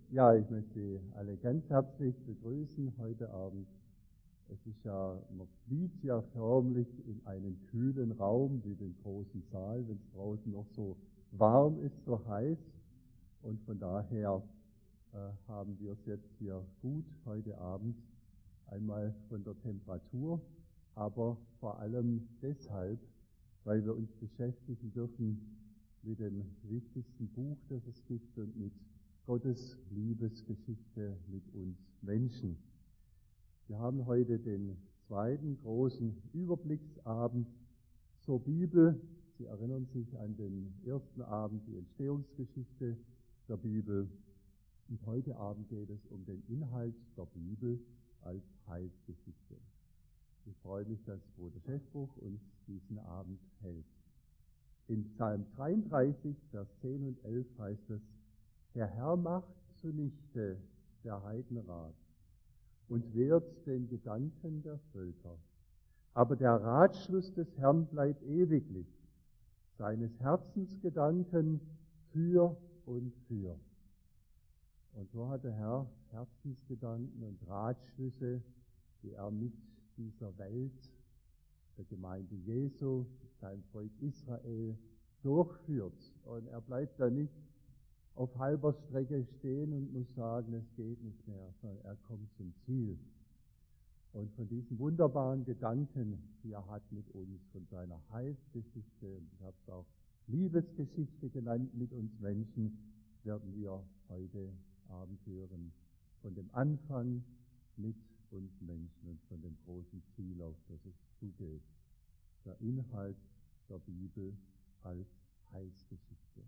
Ja, ich möchte Sie alle ganz herzlich begrüßen heute Abend. Es ist ja, man flieht ja förmlich in einen kühlen Raum wie den großen Saal, wenn es draußen noch so warm ist, so heiß. Und von daher haben wir es jetzt hier gut heute Abend, einmal von der Temperatur, aber vor allem deshalb, weil wir uns beschäftigen dürfen mit dem wichtigsten Buch, das es gibt, und mit Gottes Liebesgeschichte mit uns Menschen. Wir haben heute den zweiten großen Überblicksabend zur Bibel. Sie erinnern sich an den ersten Abend, die Entstehungsgeschichte der Bibel. Und heute Abend geht es um den Inhalt der Bibel als Heilsgeschichte. Ich freue mich, dass Bruder Schäffbuch uns diesen Abend hält. In Psalm 33, Vers 10 und 11 heißt es: Der Herr macht zunichte der Heidenrat und wehrt den Gedanken der Völker. Aber der Ratschluss des Herrn bleibt ewiglich, seines Herzens Gedanken für und für. Und so hat der Herr Herzensgedanken und Ratschlüsse, die er mit dieser Welt, der Gemeinde Jesu, seinem Volk Israel durchführt. Und er bleibt da nicht auf halber Strecke stehen und muss sagen, es geht nicht mehr, sondern er kommt zum Ziel. Und von diesen wunderbaren Gedanken, die er hat mit uns, von seiner Heilsgeschichte, ich habe es auch Liebesgeschichte genannt mit uns Menschen, werden wir heute Abend hören. Von dem Anfang mit uns Menschen und von dem großen Ziel, auf das es zugeht. Der Inhalt der Bibel als Heilsgeschichte.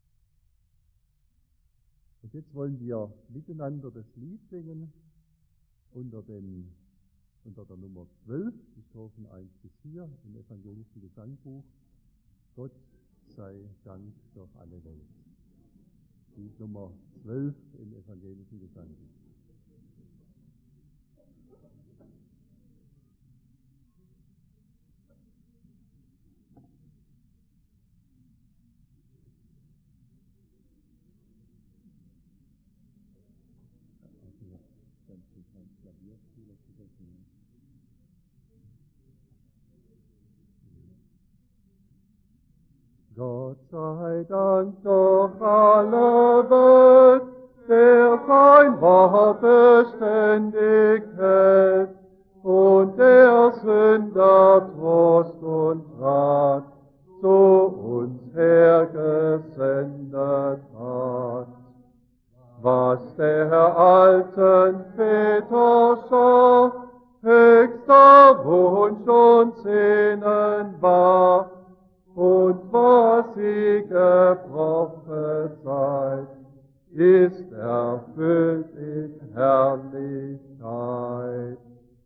Und jetzt wollen wir miteinander das Lied singen unter der Nummer 12, die Strophen 1 bis 4 im evangelischen Gesangbuch. Gott sei Dank durch alle Welt. Die Nummer 12 im evangelischen Gesangbuch. Gott sei Dank durch alle Welt, der sein Wort beständig hält und der Sünder Trost und Rat zu uns hergesendet hat. Was der alten Väter Schar höchster Wunsch und Sehnen war, und was sie geprophezeit, ist erfüllt in Herrlichkeit.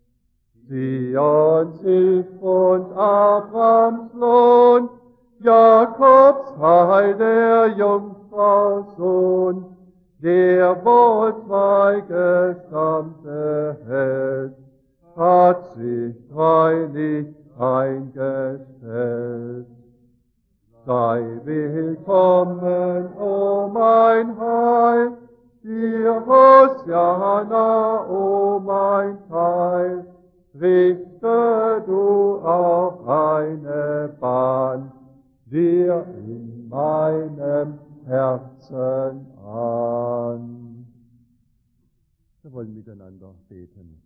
Zions Hilf und Abrahams Lohn, Jakobs Heil der Jungfrau Sohn, der wohl zwei Gesamte hält, hat sich treulich eingestellt. Sei willkommen, o mein Heil, dir Hosianna, o mein Teil, richte du auch eine Bahn dir in meinem Herzen an. Wir wollen miteinander beten.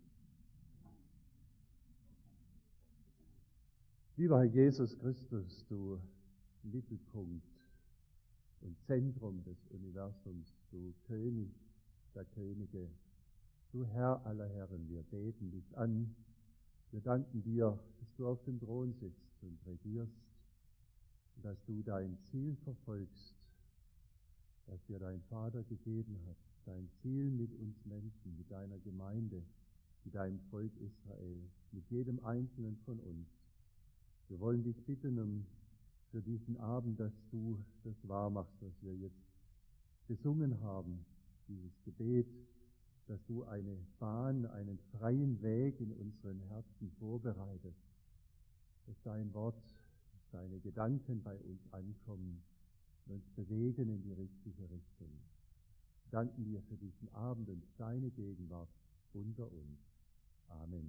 Lieber Herr Jesus Christus, du Mittelpunkt und Zentrum des Universums, du König der Könige, du Herr aller Herren, wir beten dich an. Wir danken dir, dass du auf dem Thron sitzt und regierst, und dass du dein Ziel verfolgst, das dir dein Vater gegeben hat, dein Ziel mit uns Menschen, mit deiner Gemeinde, mit deinem Volk Israel, mit jedem Einzelnen von uns. Wir wollen dich bitten für diesen Abend, dass du das wahr machst, was wir jetzt gesungen haben, dieses Gebet, dass du eine Bahn, einen freien Weg in unseren Herzen vorbereitest, dass dein Wort, deine Gedanken bei uns ankommen und uns bewegen in die richtige Richtung. danken dir für diesen Abend und deine Gegenwart unter uns. Amen.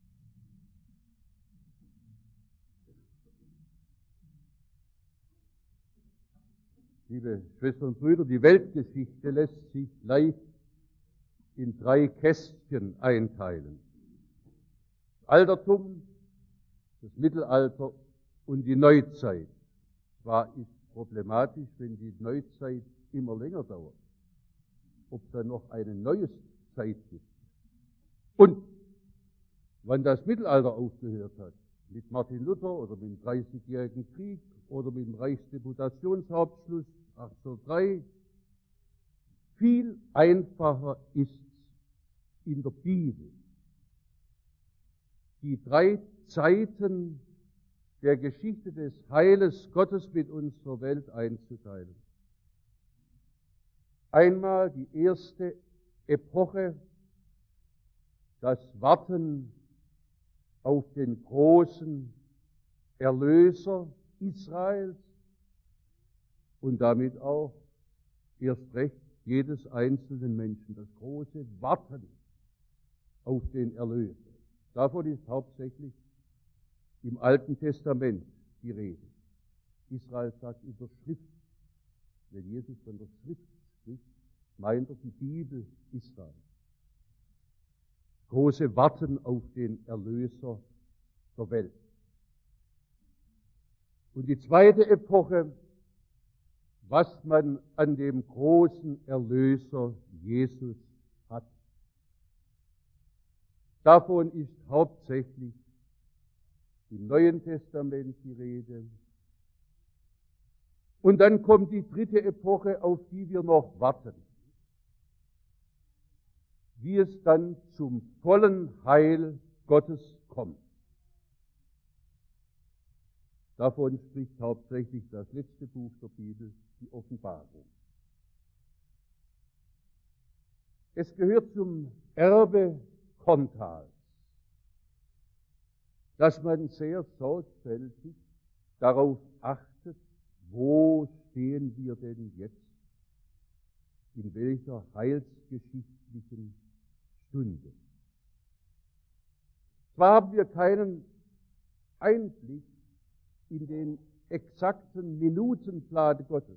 Liebe Schwestern und Brüder, die Weltgeschichte lässt sich leicht in 3 Kästchen einteilen. Das Altertum, das Mittelalter und die Neuzeit. Zwar ist problematisch, wenn die Neuzeit immer länger dauert, ob es dann noch eine neue Zeit gibt. Und wann das Mittelalter aufgehört hat, mit Martin Luther oder mit dem 30-jährigen Krieg oder mit dem Reichsdeputationshauptschluss 1803, viel einfacher ist in der Bibel die 3 Zeiten der Geschichte des Heiles Gottes mit unserer Welt einzuteilen. Einmal die erste Epoche, das Warten auf den großen Erlöser Israels und damit auch erst recht jedes einzelnen Menschen, das große Warten auf den Erlöser. Davon ist hauptsächlich im Alten Testament die Rede. Israel sagt in der Schrift, wenn Jesus von der Schrift spricht, meint er die Bibel Israel. Große Warten auf den Erlöser der Welt. Und die zweite Epoche, was man an dem großen Erlöser Jesus hat. Davon ist hauptsächlich im Neuen Testament die Rede. Und dann kommt die dritte Epoche, auf die wir noch warten. Wie es dann zum vollen Heil Gottes kommt. Davon spricht hauptsächlich das letzte Buch der Bibel, die Offenbarung. Es gehört zum Erbe Korntals, dass man sehr sorgfältig darauf achtet, wo stehen wir denn jetzt, in welcher heilsgeschichtlichen Stunde. Zwar haben wir keinen Einblick in den exakten Minutenplan Gottes,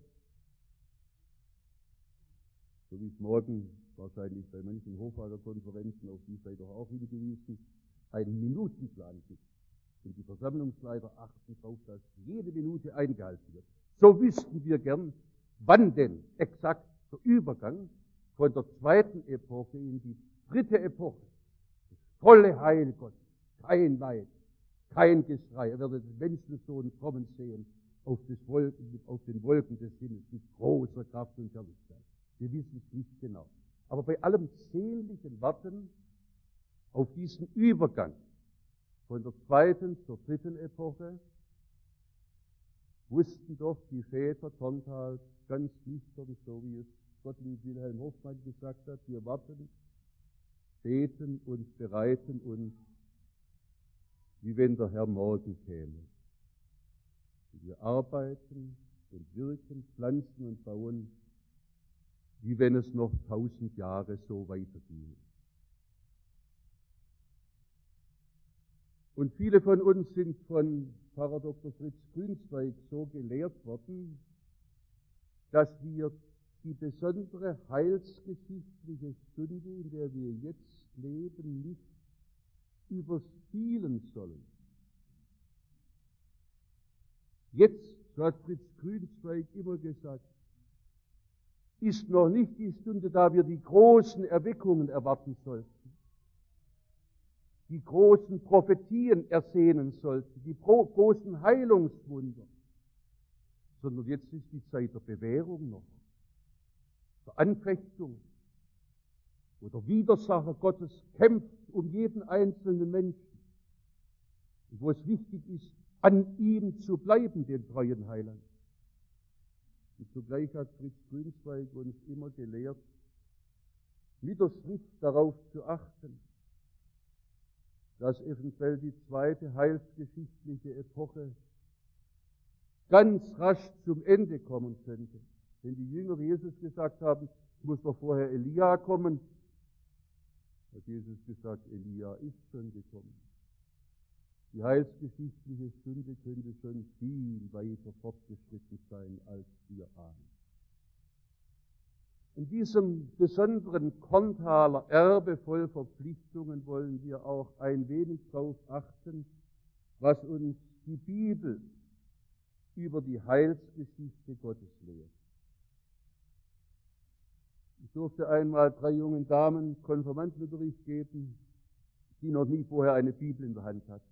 so wie es morgen wahrscheinlich bei manchen Hofhalterkonferenzen, auf die seid ihr auch hingewiesen, einen Minutenplan gibt. Und die Versammlungsleiter achten darauf, dass jede Minute eingehalten wird. So wüssten wir gern, wann denn exakt der Übergang von der zweiten Epoche in die dritte Epoche, das volle Heil Gottes, kein Leid, kein Geschrei. Er wird den Menschensohn kommen sehen auf den Wolken des Himmels mit großer Kraft und Herrlichkeit. Wir wissen es nicht genau. Aber bei allem sehnlichen Warten auf diesen Übergang von der zweiten zur dritten Epoche wussten doch die Väter Korntals ganz nüchtern, so wie es Gottlieb Wilhelm Hoffmann gesagt hat, wir warten, beten und bereiten uns, wie wenn der Herr morgen käme. Wir arbeiten und wirken, pflanzen und bauen, wie wenn es noch 1000 Jahre so weiterginge. Und viele von uns sind von Pfarrer Dr. Fritz Grünzweig so gelehrt worden, dass wir die besondere heilsgeschichtliche Stunde, in der wir jetzt leben, nicht überspielen sollen. Jetzt, so hat Fritz Grünzweig immer gesagt, ist noch nicht die Stunde, da wir die großen Erweckungen erwarten sollten, die großen Prophetien ersehnen sollten, die großen Heilungswunder, sondern jetzt ist die Zeit der Bewährung noch, der Anfechtung, wo der Widersacher Gottes kämpft um jeden einzelnen Menschen und wo es wichtig ist, an ihm zu bleiben, den treuen Heiland. Und zugleich hat Fritz Grünzweig uns immer gelehrt, mit der Schrift darauf zu achten, dass eventuell die zweite heilsgeschichtliche Epoche ganz rasch zum Ende kommen könnte. Wenn die Jünger Jesus gesagt haben, muss doch vorher Elia kommen. Hat Jesus gesagt, Elia ist schon gekommen. Die heilsgeschichtliche Stunde könnte schon viel weiter fortgeschritten sein, als wir ahnen. In diesem besonderen Korntaler Erbe voll Verpflichtungen wollen wir auch ein wenig darauf achten, was uns die Bibel über die Heilsgeschichte Gottes lehrt. Ich durfte einmal 3 jungen Damen Konfirmandenunterricht geben, die noch nie vorher eine Bibel in der Hand hatten.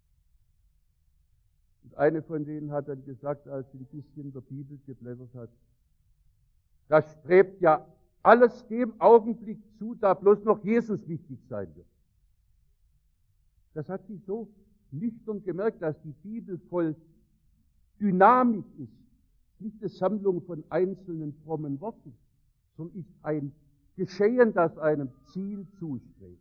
Und eine von denen hat dann gesagt, als sie ein bisschen in der Bibel geblättert hat, das strebt ja alles dem Augenblick zu, da bloß noch Jesus wichtig sein wird. Das hat sie so nüchtern gemerkt, dass die Bibel voll Dynamik ist. Nicht eine Sammlung von einzelnen frommen Worten, sondern ist ein Geschehen, das einem Ziel zustrebt.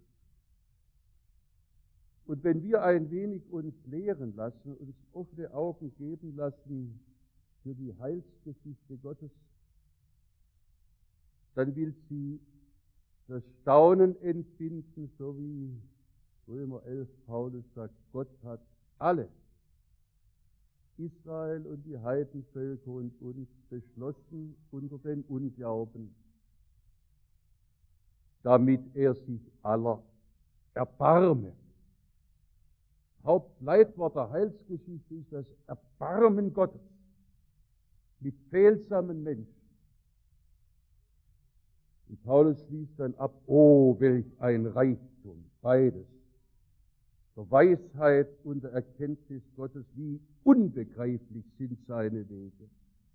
Und wenn wir ein wenig uns lehren lassen, uns offene Augen geben lassen für die Heilsgeschichte Gottes, dann will sie das Staunen entbinden, so wie Römer 11 Paulus sagt, Gott hat alle, Israel und die Heidenvölker und uns, beschlossen unter den Unglauben, damit er sich aller erbarme. Hauptleitwort der Heilsgeschichte ist das Erbarmen Gottes mit fehlsamen Menschen. Und Paulus schließt dann ab, oh, welch ein Reichtum, beides, der Weisheit und der Erkenntnis Gottes, wie unbegreiflich sind seine Wege.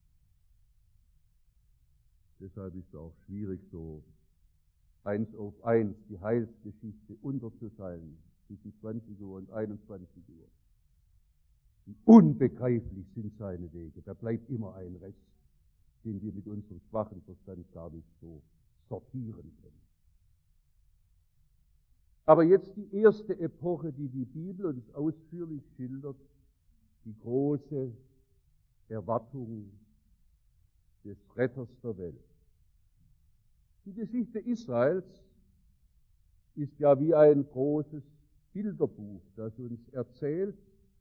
Deshalb ist es auch schwierig, so 1 auf 1 die Heilsgeschichte unterzuteilen, zwischen 20 Uhr und 21 Uhr. Wie unbegreiflich sind seine Wege. Da bleibt immer ein Rest, den wir mit unserem schwachen Verstand gar nicht so sortieren können. Aber jetzt die erste Epoche, die die Bibel uns ausführlich schildert, die große Erwartung des Retters der Welt. Die Geschichte Israels ist ja wie ein großes Bilderbuch, das uns erzählt,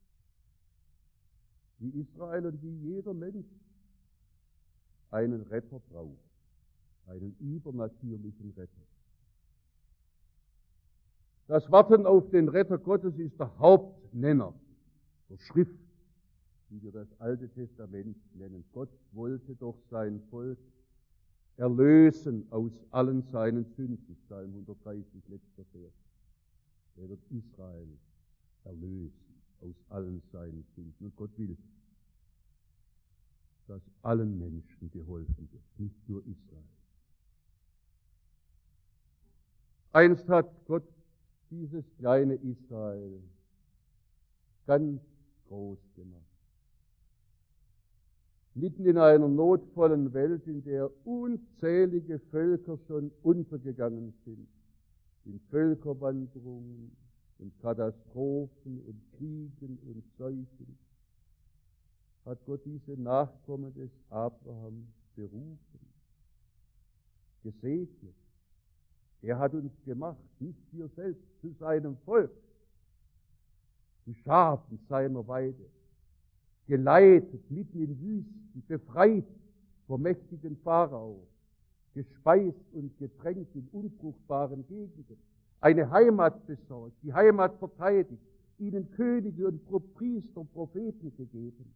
wie Israel und wie jeder Mensch einen Retter braucht, einen übernatürlichen Retter. Das Warten auf den Retter Gottes ist der Hauptnenner der Schrift, wie wir das Alte Testament nennen. Gott wollte doch sein Volk erlösen aus allen seinen Sünden. Psalm 130, letzter Vers. Er wird Israel erlösen aus allen seinen Sünden. Und Gott will, dass allen Menschen geholfen wird, nicht nur Israel. Einst hat Gott dieses kleine Israel ganz groß gemacht. Mitten in einer notvollen Welt, in der unzählige Völker schon untergegangen sind, in Völkerwanderungen und Katastrophen und Kriegen und Seuchen, hat Gott diese Nachkommen des Abraham berufen, gesegnet. Er hat uns gemacht, nicht wir selbst, zu seinem Volk, zu Schafen seiner Weide, geleitet mitten in Wüsten, befreit vom mächtigen Pharao, gespeist und getränkt in unfruchtbaren Gegenden, eine Heimat besorgt, die Heimat verteidigt, ihnen Könige und Priester, Propheten gegeben.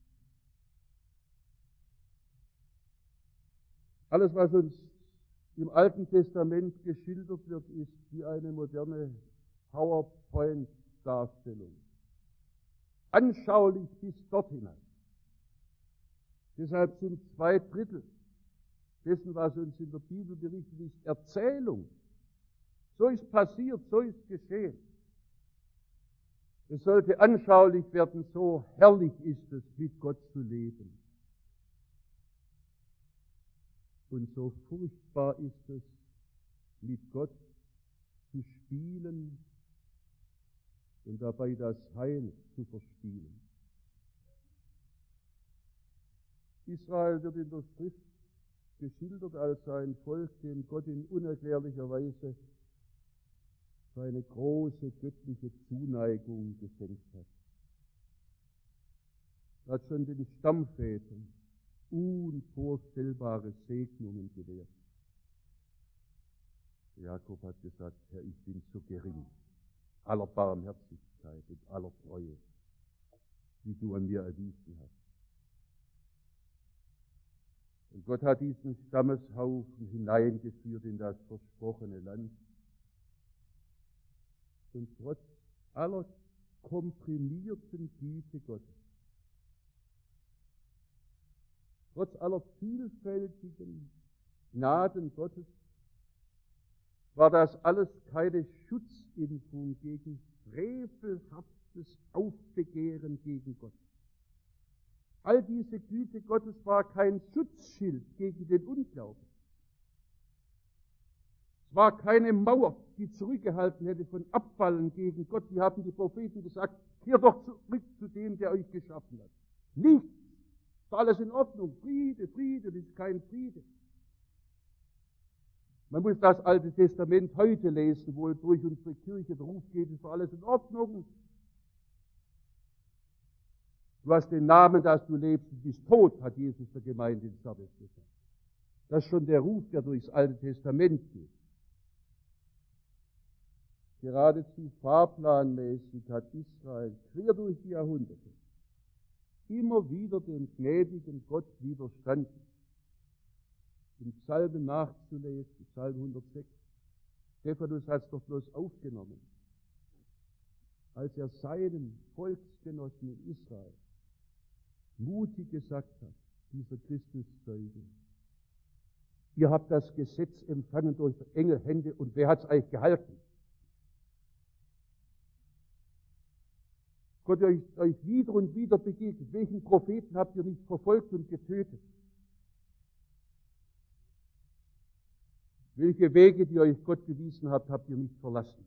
Alles, was uns im Alten Testament geschildert wird, ist wie eine moderne PowerPoint-Darstellung. Anschaulich bis dort hinein. Deshalb sind 2/3 dessen, was uns in der Bibel berichtet ist, Erzählung. So ist passiert, so ist geschehen. Es sollte anschaulich werden, so herrlich ist es, mit Gott zu leben. Und so furchtbar ist es, mit Gott zu spielen und dabei das Heil zu verspielen. Israel wird in der Schrift geschildert als ein Volk, dem Gott in unerklärlicher Weise seine große göttliche Zuneigung geschenkt hat. Er hat schon den Stammvätern unvorstellbare Segnungen gewährt. Jakob hat gesagt, Herr, ich bin so gering, aller Barmherzigkeit und aller Treue, wie du an mir erwiesen hast. Und Gott hat diesen Stammeshaufen hineingeführt in das versprochene Land. Und trotz aller komprimierten Güte Gottes, trotz aller vielfältigen Gnaden Gottes, war das alles keine Schutzimpfung gegen frevelhaftes Aufbegehren gegen Gott. All diese Güte Gottes war kein Schutzschild gegen den Unglauben. Es war keine Mauer, die zurückgehalten hätte von Abfallen gegen Gott. Die haben die Propheten gesagt, kehrt doch zurück zu dem, der euch geschaffen hat. Nichts. Ist alles in Ordnung. Friede, Friede, das ist kein Friede. Man muss das Alte Testament heute lesen, wo durch unsere Kirche der Ruf geht, ist alles in Ordnung. Du hast den Namen, dass du lebst und bist tot, hat Jesus der Gemeinde in Sardes gesagt. Das ist schon der Ruf, der durchs Alte Testament geht. Geradezu fahrplanmäßig hat Israel quer durch die Jahrhunderte immer wieder dem gnädigen Gott widerstanden. Im Psalmen nachzulesen, Psalm 106. Stephanus hat es doch bloß aufgenommen, als er seinen Volksgenossen in Israel mutig gesagt hat, dieser Christuszeuge, ihr habt das Gesetz empfangen durch enge Hände und wer hat es euch gehalten? Gott ist euch wieder und wieder begegnet. Welchen Propheten habt ihr nicht verfolgt und getötet? Welche Wege, die euch Gott gewiesen habt, habt ihr nicht verlassen?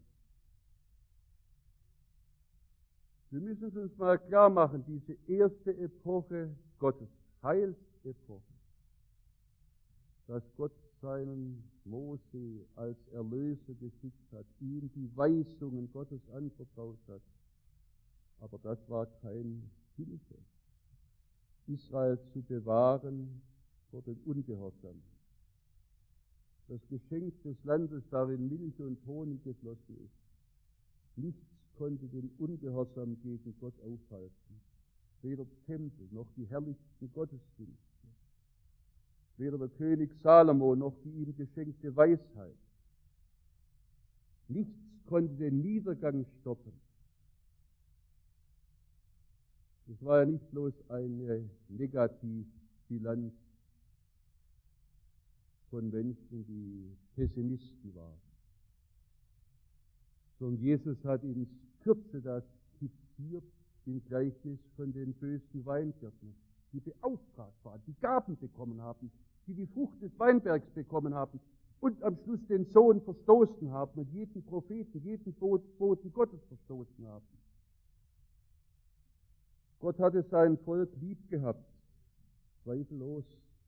Wir müssen es uns mal klar machen, diese erste Epoche Gottes, Heilsepoche, dass Gott seinen Mose als Erlöser geschickt hat, ihm die Weisungen Gottes anvertraut hat. Aber das war keine Hilfe, Israel zu bewahren vor den Ungehorsam. Das Geschenk des Landes, darin Milch und Honig geflossen ist, nichts konnte den Ungehorsam gegen Gott aufhalten. Weder Tempel noch die herrlichsten Gottesdienste, weder der König Salomo noch die ihm geschenkte Weisheit. Nichts konnte den Niedergang stoppen. Es war ja nicht bloß eine Negativbilanz von Menschen, die Pessimisten waren, sondern Jesus hat ins Kürze das skizziert im Gleichnis von den bösen Weingärtnern, die beauftragt waren, die Gaben bekommen haben, die die Frucht des Weinbergs bekommen haben und am Schluss den Sohn verstoßen haben und jeden Propheten, jeden Boten Gottes verstoßen haben. Gott hatte sein Volk lieb gehabt, zweifellos.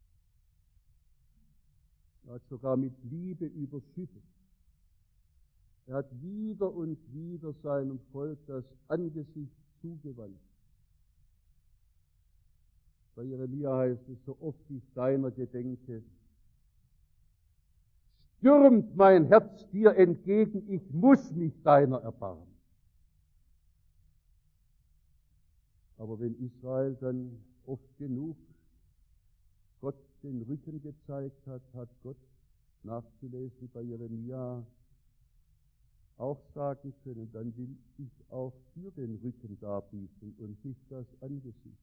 Er hat sogar mit Liebe überschüttet. Er hat wieder und wieder seinem Volk das Angesicht zugewandt. Bei Jeremia heißt es, so oft ich deiner gedenke, stürmt mein Herz dir entgegen, ich muss mich deiner erbarmen. Aber wenn Israel dann oft genug Gott den Rücken gezeigt hat, hat Gott, nachzulesen bei Jeremia, auch sagen können, dann will ich auch dir den Rücken darbieten und nicht das Angesicht.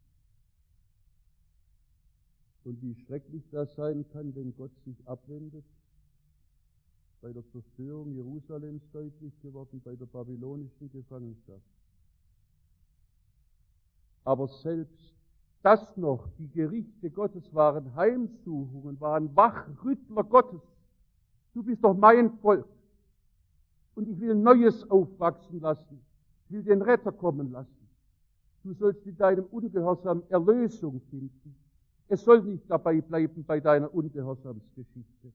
Und wie schrecklich das sein kann, wenn Gott sich abwendet, bei der Zerstörung Jerusalems deutlich geworden, bei der babylonischen Gefangenschaft. Aber selbst das noch, die Gerichte Gottes waren Heimsuchungen, waren Wachrüttler Gottes. Du bist doch mein Volk. Und ich will Neues aufwachsen lassen. Ich will den Retter kommen lassen. Du sollst in deinem Ungehorsam Erlösung finden. Es soll nicht dabei bleiben bei deiner Ungehorsamsgeschichte.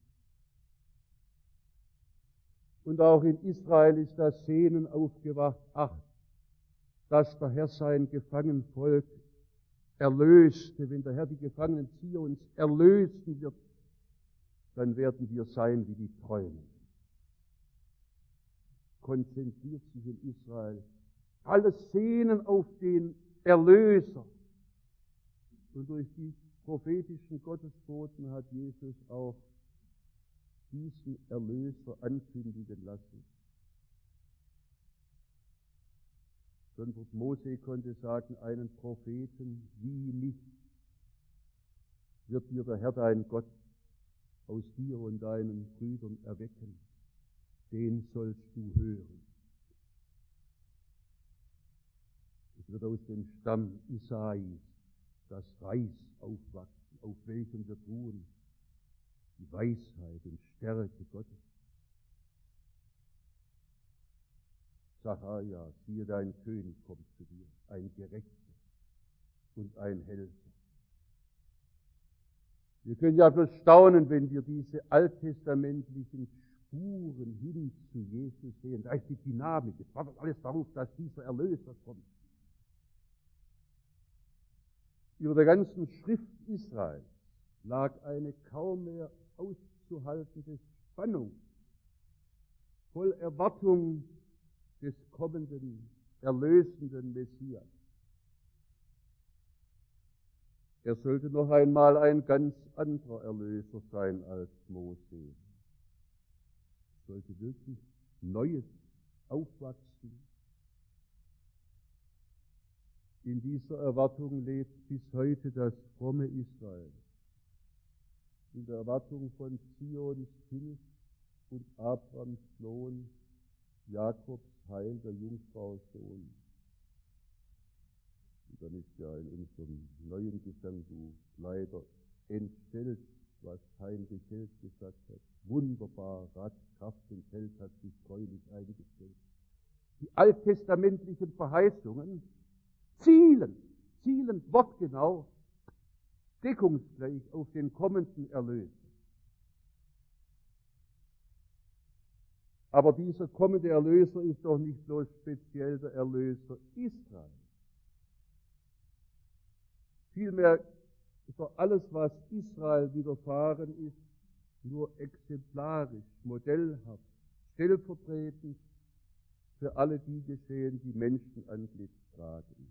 Und auch in Israel ist das Sehnen aufgewacht, ach, dass der Herr sein gefangenen Volk erlöste. Wenn der Herr die Gefangenen Zions erlösen wird, dann werden wir sein wie die Träume. Konzentriert sich in Israel alles Sehnen auf den Erlöser. Und durch die prophetischen Gottesboten hat Jesus auch diesen Erlöser ankündigen lassen. Schon Mose konnte sagen, einen Propheten wie mich wird dir der Herr dein Gott aus dir und deinen Brüdern erwecken. Den sollst du hören. Es wird aus dem Stamm Isais das Reis aufwachsen, auf welchem wir ruhen, die Weisheit und Stärke Gottes. Sacharja, siehe, dein König kommt zu dir, ein Gerechter und ein Helfer. Wir können ja bloß staunen, wenn wir diese alttestamentlichen Spuren hin zu Jesus sehen. Da ist die Dynamik, es wartet alles darauf, dass dieser Erlöser kommt. Über der ganzen Schrift Israels lag eine kaum mehr auszuhaltende Spannung, voll Erwartung des kommenden, erlösenden Messias. Er sollte noch einmal ein ganz anderer Erlöser sein als Mose. Es sollte wirklich Neues aufwachsen. In dieser Erwartung lebt bis heute das fromme Israel. In der Erwartung von Zions Hilfe und Abrahams Lohn, Jakobs Heil, der Jungfrau Sohn. Und dann ist ja in unserem neuen Gesangbuch leider entstellt, was Heinrich Held gesagt hat. Wunderbar, Rat, Kraft und Held hat sich treulich eingestellt. Die alttestamentlichen Verheißungen zielen wortgenau, deckungsgleich auf den kommenden Erlöser. Aber dieser kommende Erlöser ist doch nicht bloß speziell der Erlöser Israel. Vielmehr ist doch alles, was Israel widerfahren ist, nur exemplarisch, modellhaft, stellvertretend für alle die geschehen, die Menschenantlitz tragen.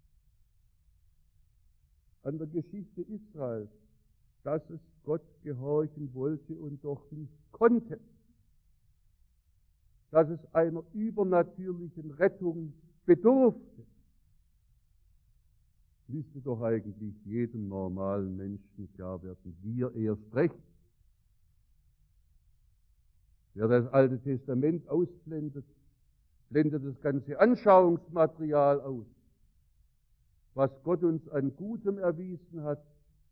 An der Geschichte Israels, dass es Gott gehorchen wollte und doch nicht konnte, dass es einer übernatürlichen Rettung bedurfte, müsste doch eigentlich jedem normalen Menschen klar werden, wir erst recht. Wer das Alte Testament ausblendet, blendet das ganze Anschauungsmaterial aus, was Gott uns an Gutem erwiesen hat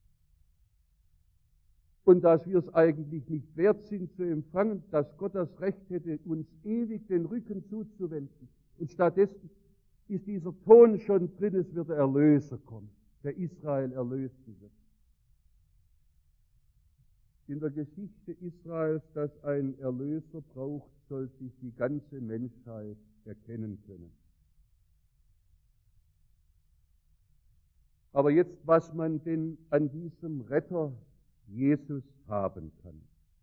und dass wir es eigentlich nicht wert sind zu empfangen, dass Gott das Recht hätte, uns ewig den Rücken zuzuwenden. Und stattdessen ist dieser Ton schon drin, es wird der Erlöser kommen, der Israel erlösen wird. In der Geschichte Israels, dass ein Erlöser braucht, soll sich die ganze Menschheit erkennen können. Aber jetzt, was man denn an diesem Retter Jesus haben kann.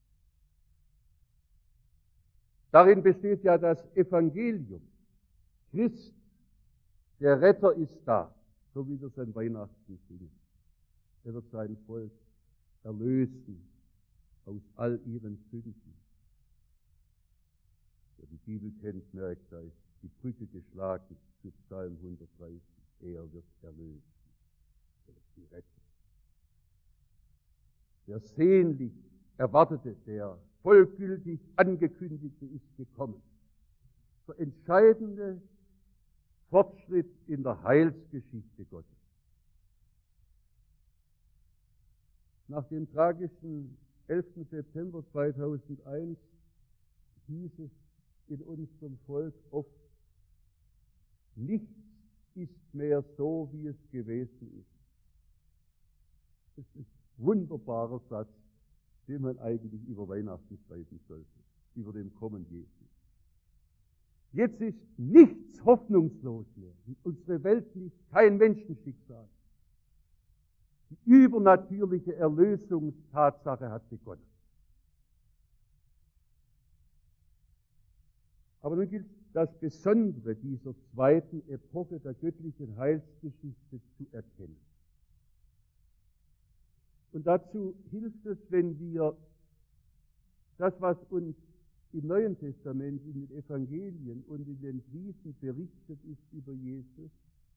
Darin besteht ja das Evangelium. Christ, der Retter ist da, so wie wir es an Weihnachten singen. Er wird sein Volk erlösen aus all ihren Sünden. Wer die Bibel kennt, merkt, da ist die Brücke geschlagen zu Psalm 130. Er wird erlösen. Er wird sie retten. Der sehnlich Erwartete, der vollgültig Angekündigte ist gekommen. Der entscheidende Fortschritt in der Heilsgeschichte Gottes. Nach dem tragischen 11. September 2001 hieß es in unserem Volk oft, nichts ist mehr so, wie es gewesen ist. Das ist ein wunderbarer Satz, den man eigentlich über Weihnachten schreiben sollte, über dem Kommen Jesu. Jetzt ist nichts hoffnungslos mehr. Unsere Welt liegt kein Menschenschicksal. Die übernatürliche Erlösungstatsache hat begonnen. Aber nun gilt das Besondere dieser zweiten Epoche der göttlichen Heilsgeschichte zu erkennen. Und dazu hilft es, wenn wir das, was uns im Neuen Testament, in den Evangelien und in den Briefen berichtet ist über Jesus,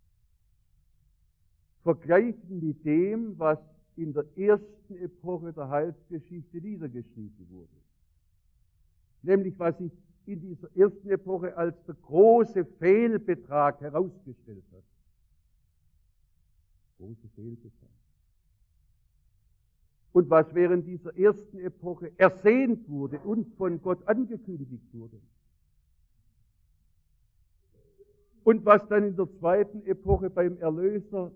vergleichen mit dem, was in der ersten Epoche der Heilsgeschichte niedergeschrieben wurde. Nämlich, was sich in dieser ersten Epoche als der große Fehlbetrag herausgestellt hat. Große Fehlbetrag. Und was während dieser ersten Epoche ersehnt wurde und von Gott angekündigt wurde. Und was dann in der zweiten Epoche beim Erlöser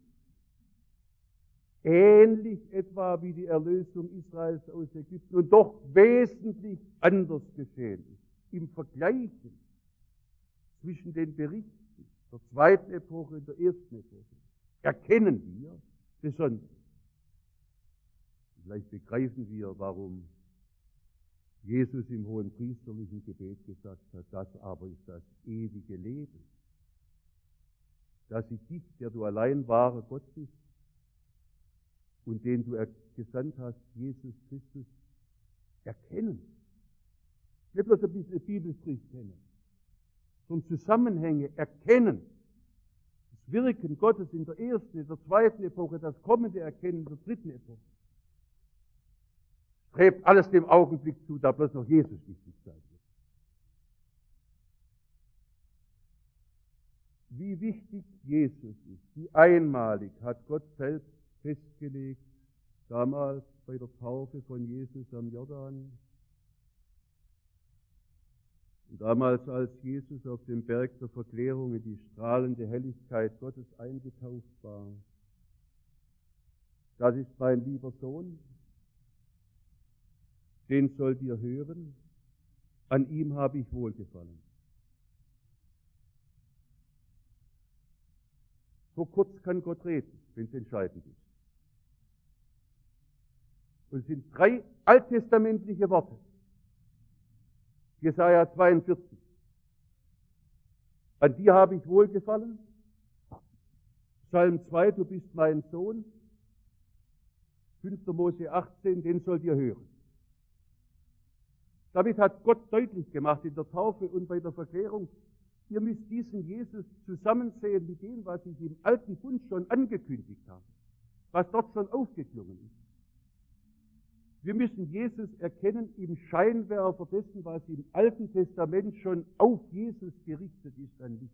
ähnlich etwa wie die Erlösung Israels aus Ägypten und doch wesentlich anders geschehen ist. Im Vergleichen zwischen den Berichten der zweiten Epoche und der ersten Epoche erkennen wir besonders. Vielleicht begreifen wir, warum Jesus im hohenpriesterlichen Gebet gesagt hat, das aber ist das ewige Leben, dass ich dich, der du allein wahrer Gott bist und den du gesandt hast, Jesus Christus, erkennen. Nicht bloß ein bisschen Bibelstrich kennen, sondern Zusammenhänge erkennen. Das Wirken Gottes in der ersten, in der zweiten Epoche, das kommende Erkennen in der dritten Epoche. Strebt alles dem Augenblick zu, da bloß noch Jesus wichtig sein wird. Wie wichtig Jesus ist, wie einmalig hat Gott selbst festgelegt, damals bei der Taufe von Jesus am Jordan. Und damals, als Jesus auf dem Berg der Verklärung in die strahlende Helligkeit Gottes eingetaucht war. Das ist mein lieber Sohn, den sollt ihr hören, an ihm habe ich wohlgefallen. So kurz kann Gott reden, wenn es entscheidend ist. Und es sind 3 alttestamentliche Worte. Jesaja 42. An dir habe ich wohlgefallen. Psalm 2, du bist mein Sohn. 5. Mose 18, den sollt ihr hören. Damit hat Gott deutlich gemacht in der Taufe und bei der Verklärung, ihr müsst diesen Jesus zusammensehen mit dem, was ich im alten Bund schon angekündigt habe, was dort schon aufgeklungen ist. Wir müssen Jesus erkennen im Scheinwerfer dessen, was im Alten Testament schon auf Jesus gerichtet ist an Licht.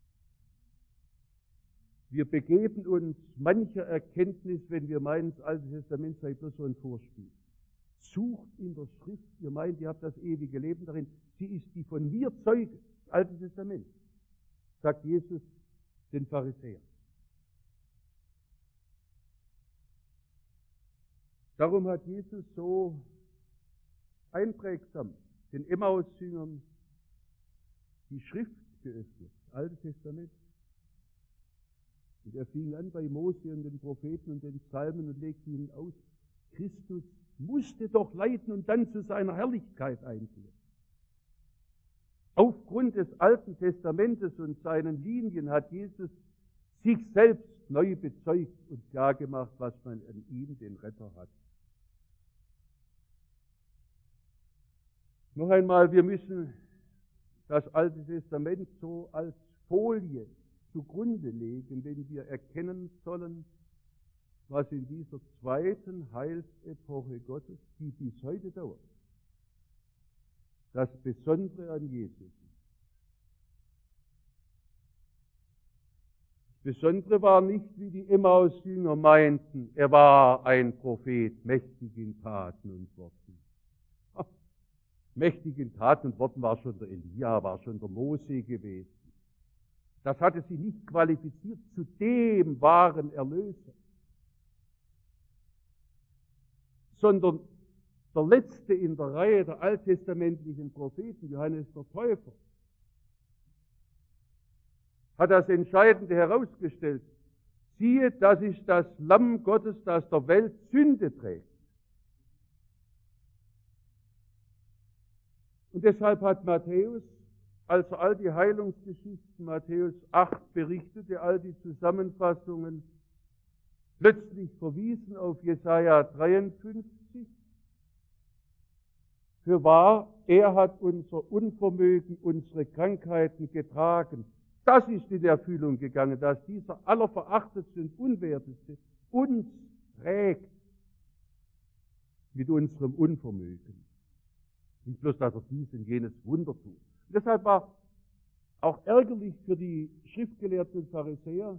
Wir begeben uns mancher Erkenntnis, wenn wir meinen, das Alte Testament sei bloß so ein Vorspiel. Sucht in der Schrift, ihr meint, ihr habt das ewige Leben darin. Sie ist die von mir Zeuge, das Alte Testament, sagt Jesus den Pharisäern. Darum hat Jesus so einprägsam den Emmaus-Jüngern die Schrift geöffnet, das Alte Testament. Und er fing an bei Mose und den Propheten und den Psalmen und legte ihnen aus, Christus musste doch leiden und dann zu seiner Herrlichkeit einführen. Aufgrund des Alten Testamentes und seinen Linien hat Jesus sich selbst neu bezeugt und klargemacht, was man an ihm, den Retter, hat. Noch einmal, wir müssen das Alte Testament so als Folie zugrunde legen, wenn wir erkennen sollen, was in dieser zweiten Heilsepoche Gottes, die bis heute dauert, das Besondere an Jesus ist. Das Besondere war nicht, wie die Emmaus-Jünger meinten, er war ein Prophet, mächtig in Taten und Worten. Mächtig in Taten und Worten war schon der Elia, war schon der Mose gewesen. Das hatte sie nicht qualifiziert zu dem wahren Erlöser. sondern der letzte in der Reihe der alttestamentlichen Propheten, Johannes der Täufer, hat das Entscheidende herausgestellt. Siehe, das ist das Lamm Gottes, das der Welt Sünde trägt. Und deshalb hat Matthäus, als er all die Heilungsgeschichten Matthäus 8 berichtete, all die Zusammenfassungen, plötzlich verwiesen auf Jesaja 53. Für wahr, er hat unser Unvermögen, unsere Krankheiten getragen. Das ist in Erfüllung gegangen, dass dieser allerverachtetste und unwerteste uns trägt mit unserem Unvermögen. Nicht bloß, dass er dies und jenes Wunder tut. Und deshalb war auch ärgerlich für die Schriftgelehrten und Pharisäer,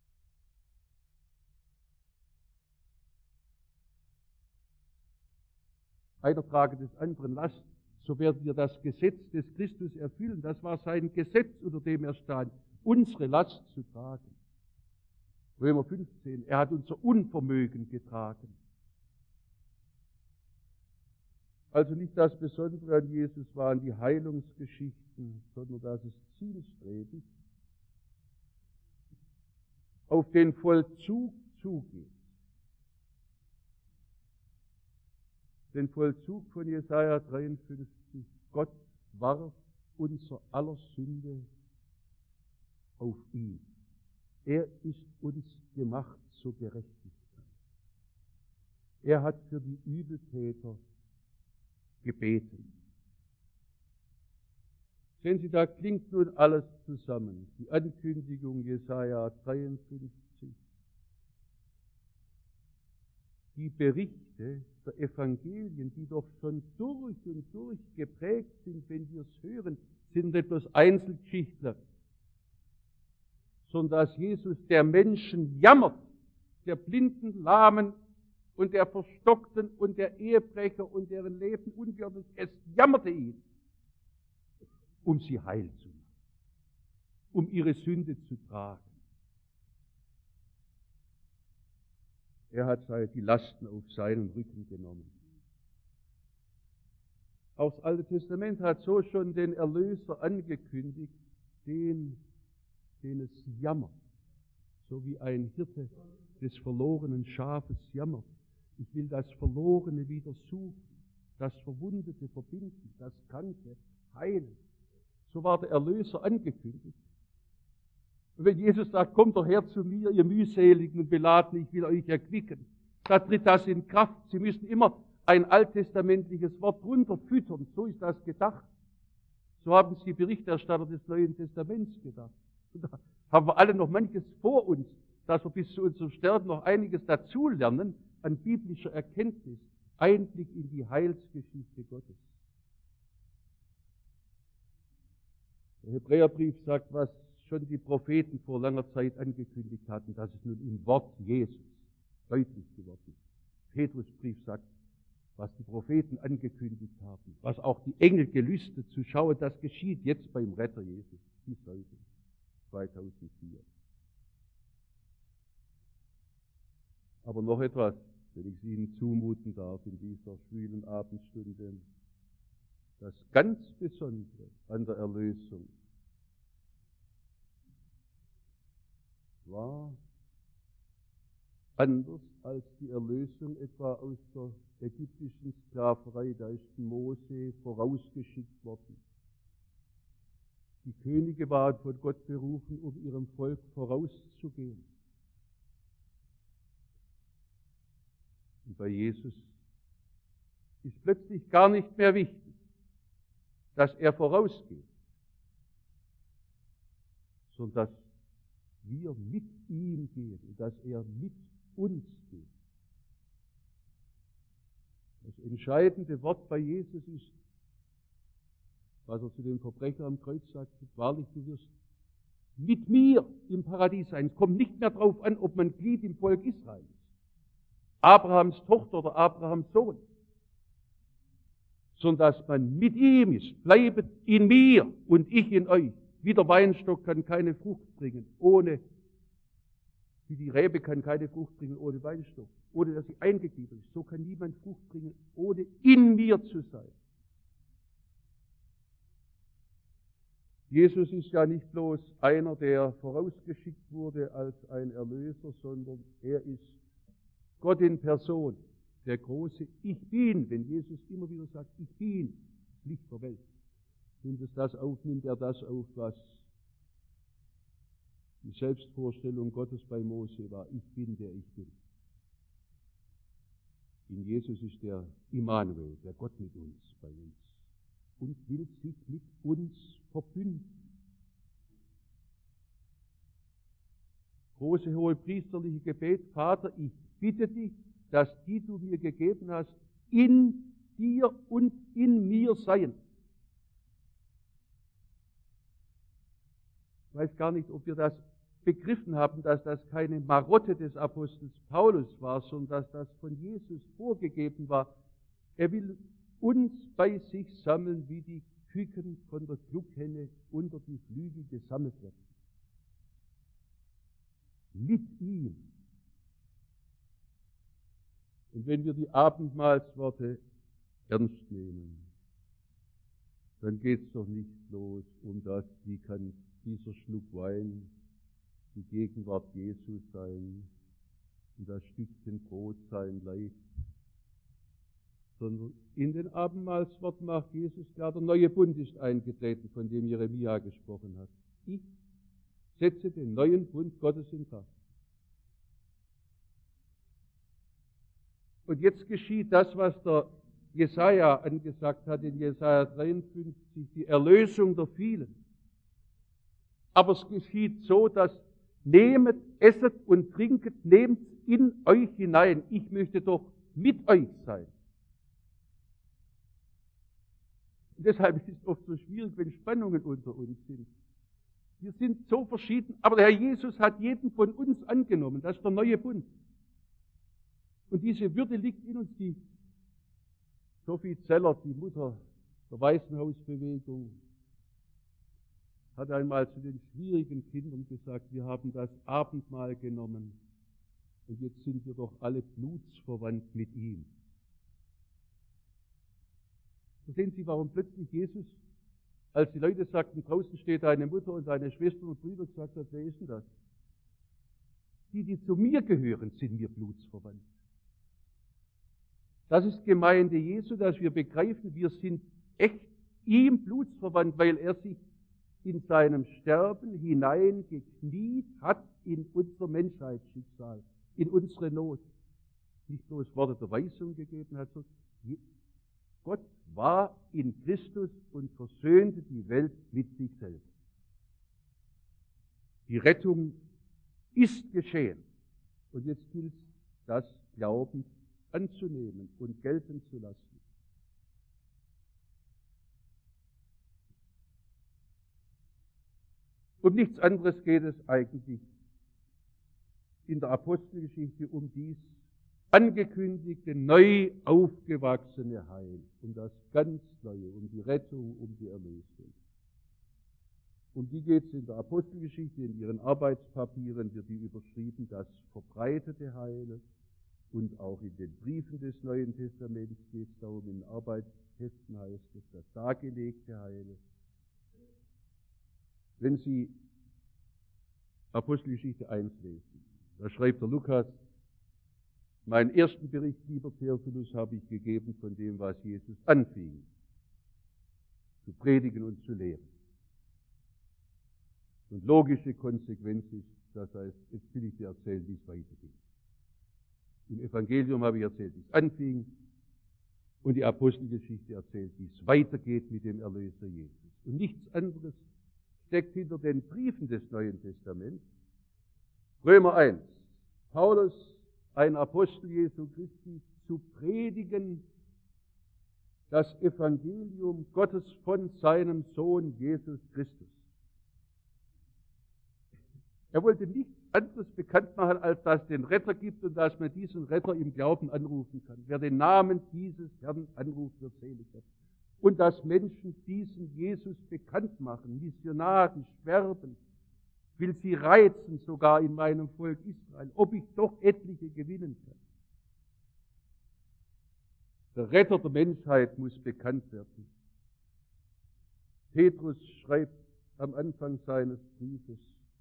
einer trage des anderen Last, so werden wir das Gesetz des Christus erfüllen. Das war sein Gesetz, unter dem er stand, unsere Last zu tragen. Römer 15, er hat unser Unvermögen getragen. Also nicht das Besondere an Jesus waren die Heilungsgeschichten, sondern dass es zielstrebig auf den Vollzug zugeht. Den Vollzug von Jesaja 53. Gott warf unser aller Sünde auf ihn. Er ist uns gemacht zur Gerechtigkeit. Er hat für die Übeltäter gebeten. Sehen Sie, da klingt nun alles zusammen. Die Ankündigung Jesaja 53, die Berichte der Evangelien, die doch schon durch und durch geprägt sind, wenn wir es hören, sind nicht bloß Einzelschichtler, sondern dass Jesus der Menschen jammert, der Blinden, Lahmen und der Verstockten und der Ehebrecher und deren Leben ungeordnet, es jammerte ihn, um sie heil zu machen, um ihre Sünde zu tragen. Er hat die Lasten auf seinen Rücken genommen. Auch das Alte Testament hat so schon den Erlöser angekündigt, den es jammert, so wie ein Hirte des verlorenen Schafes jammert. Ich will das Verlorene wieder suchen, das Verwundete verbinden, das Kranke heilen. So war der Erlöser angekündigt. Und wenn Jesus sagt, kommt doch her zu mir, ihr mühseligen und Beladenen, ich will euch erquicken, da tritt das in Kraft. Sie müssen immer ein alttestamentliches Wort drunter füttern. So ist das gedacht. So haben es die Berichterstatter des Neuen Testaments gedacht. Und da haben wir alle noch manches vor uns, dass wir bis zu unserem Sterben noch einiges dazulernen an biblischer Erkenntnis, Einblick in die Heilsgeschichte Gottes. Der Hebräerbrief sagt, was schon die Propheten vor langer Zeit angekündigt hatten, dass es nun im Wort Jesus deutlich geworden ist. Petrusbrief sagt, was die Propheten angekündigt haben, was auch die Engel gelüstet zu schauen, das geschieht jetzt beim Retter Jesus, bis heute, 2004. Aber noch etwas, wenn ich es Ihnen zumuten darf in dieser schwülen Abendstunde, das ganz Besondere an der Erlösung war anders als die Erlösung etwa aus der ägyptischen Sklaverei. Da ist Mose vorausgeschickt worden. Die Könige waren von Gott berufen, um ihrem Volk vorauszugehen. Und bei Jesus ist plötzlich gar nicht mehr wichtig, dass er vorausgeht, sondern dass wir mit ihm gehen und dass er mit uns geht. Das entscheidende Wort bei Jesus ist, was er zu dem Verbrecher am Kreuz sagte, wahrlich, du wirst mit mir im Paradies sein. Es kommt nicht mehr darauf an, ob man Glied im Volk Israel ist, Abrahams Tochter oder Abrahams Sohn, sondern dass man mit ihm ist. Bleibet in mir und ich in euch. Wie der Weinstock kann keine Frucht bringen, wie die Rebe kann keine Frucht bringen ohne Weinstock. ohne dass sie eingegliedert ist. So kann niemand Frucht bringen, ohne in mir zu sein. Jesus ist ja nicht bloß einer, der vorausgeschickt wurde als ein Erlöser, sondern er ist Gott in Person, der große Ich Bin. Wenn Jesus immer wieder sagt, ich bin, das Licht der Welt, nimmt es das auf, nimmt er das auf, was die Selbstvorstellung Gottes bei Mose war. Ich bin, der ich bin. In Jesus ist der Immanuel, der Gott mit uns, bei uns. Und will sich mit uns verbünden. Große hohepriesterliche Gebet, Vater, ich bitte dich, dass die du mir gegeben hast, in dir und in mir seien. Ich weiß gar nicht, ob wir das begriffen haben, dass das keine Marotte des Apostels Paulus war, sondern dass das von Jesus vorgegeben war. Er will uns bei sich sammeln, wie die Küken von der Clubhenne unter die Flügel gesammelt werden. Mit ihm. Und wenn wir die Abendmahlsworte ernst nehmen, dann geht es doch nicht bloß um das, wie kann dieser Schluck Wein die Gegenwart Jesu sein und das Stückchen Brot sein Leib, sondern in den Abendmahlsworten macht Jesus klar, der neue Bund ist eingetreten, von dem Jeremia gesprochen hat. Ich setze den neuen Bund Gottes in Kraft. Und jetzt geschieht das, was der Jesaja angesagt hat in Jesaja 53, die Erlösung der vielen. Aber es geschieht so, dass nehmet, esset und trinket, nehmt in euch hinein. Ich möchte doch mit euch sein. Und deshalb ist es oft so schwierig, wenn Spannungen unter uns sind. Wir sind so verschieden, aber der Herr Jesus hat jeden von uns angenommen. Das ist der neue Bund. Und diese Würde liegt in uns. Die Sophie Zeller, die Mutter der Waisenhausbewegung, hat einmal zu den schwierigen Kindern gesagt, wir haben das Abendmahl genommen und jetzt sind wir doch alle blutsverwandt mit ihm. Verstehen Sie, warum plötzlich Jesus, als die Leute sagten, draußen steht deine Mutter und deine Schwestern und Brüder, gesagt hat, wer ist denn das? Die zu mir gehören, sind mir blutsverwandt. Das ist Gemeinde Jesu, dass wir begreifen, wir sind echt ihm blutsverwandt, weil er sich in seinem Sterben hineingekniet hat in unser Menschheitsschicksal, in unsere Not. Nicht bloß Worte der Weisung gegeben hat, sondern Gott war in Christus und versöhnte die Welt mit sich selbst. Die Rettung ist geschehen. Und jetzt gilt es, das glaubend anzunehmen und gelten zu lassen. Um nichts anderes geht es eigentlich in der Apostelgeschichte, um dies angekündigte, neu aufgewachsene Heil, um das ganz Neue, um die Rettung, um die Erlösung. Um die geht es in der Apostelgeschichte, in ihren Arbeitspapieren wird die überschrieben, das verbreitete Heil, und auch in den Briefen des Neuen Testaments geht es darum, in Arbeitsheften heißt es, das dargelegte Heil. Wenn Sie Apostelgeschichte 1 lesen, da schreibt der Lukas, meinen ersten Bericht, lieber Theophilus, habe ich gegeben von dem, was Jesus anfing, zu predigen und zu lehren. Und logische Konsequenz ist, das heißt, jetzt will ich dir erzählen, wie es weitergeht. Im Evangelium habe ich erzählt, wie es anfing, und die Apostelgeschichte erzählt, wie es weitergeht mit dem Erlöser Jesus. Und nichts anderes steckt hinter den Briefen des Neuen Testaments. Römer 1. Paulus, ein Apostel Jesu Christi, zu predigen das Evangelium Gottes von seinem Sohn Jesus Christus. Er wollte nichts anderes bekannt machen, als dass es den Retter gibt und dass man diesen Retter im Glauben anrufen kann. Wer den Namen dieses Herrn anruft, wird selig werden. Und dass Menschen diesen Jesus bekannt machen, missionarisch werben, will sie reizen, sogar in meinem Volk Israel, ob ich doch etliche gewinnen kann. Der Retter der Menschheit muss bekannt werden. Petrus schreibt am Anfang seines Briefes,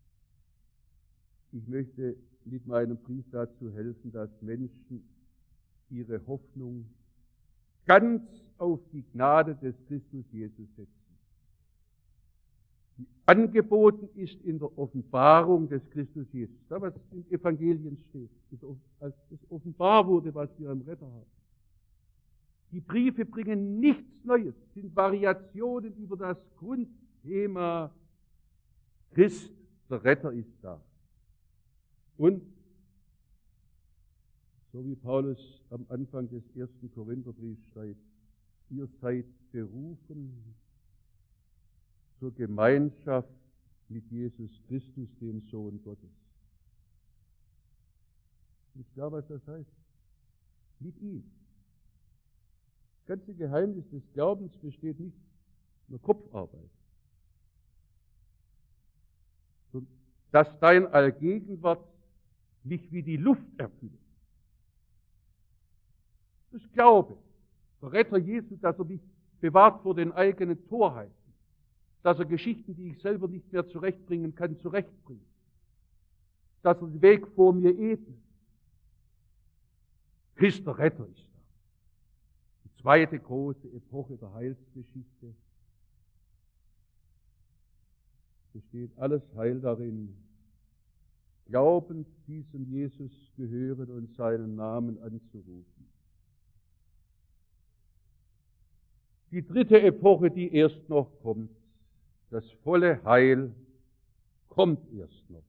ich möchte mit meinem Brief dazu helfen, dass Menschen ihre Hoffnung ganz auf die Gnade des Christus Jesus setzen. Die angeboten ist in der Offenbarung des Christus Jesus. Da, was im Evangelien steht, als es offenbar wurde, was wir am Retter haben. Die Briefe bringen nichts Neues, sind Variationen über das Grundthema Christ, der Retter ist da. Und, so wie Paulus am Anfang des 1. Korintherbriefs schreibt, ihr seid berufen zur Gemeinschaft mit Jesus Christus, dem Sohn Gottes. Ist klar, was das heißt? Mit ihm. Das ganze Geheimnis des Glaubens besteht nicht in der Kopfarbeit, sondern dass dein Allgegenwart mich wie die Luft erfüllt. Das ist Glaube. Der Retter Jesu, dass er mich bewahrt vor den eigenen Torheiten, dass er Geschichten, die ich selber nicht mehr zurechtbringen kann, zurechtbringt, dass er den Weg vor mir ebnet. Christ, der Retter, ist da. Die zweite große Epoche der Heilsgeschichte. Besteht alles Heil darin, glaubend diesem Jesus gehören und seinen Namen anzurufen. Die dritte Epoche, die erst noch kommt, das volle Heil, kommt erst noch.